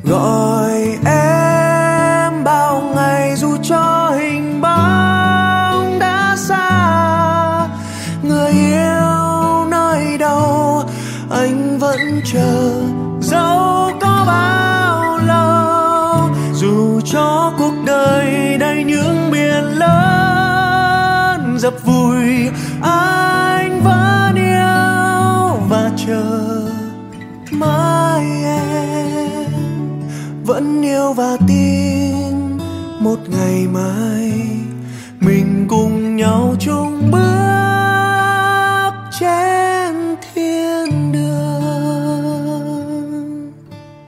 gọi em bao ngày dù cho hình bóng đã xa. Người yêu nơi đâu anh vẫn chờ, dẫu có bao lâu. Dù cho cuộc đời đầy những biển lớn dập vùi, anh vẫn yêu và chờ mãi. Em vẫn yêu và tin một ngày mai mình cùng nhau chung bước trên thiên.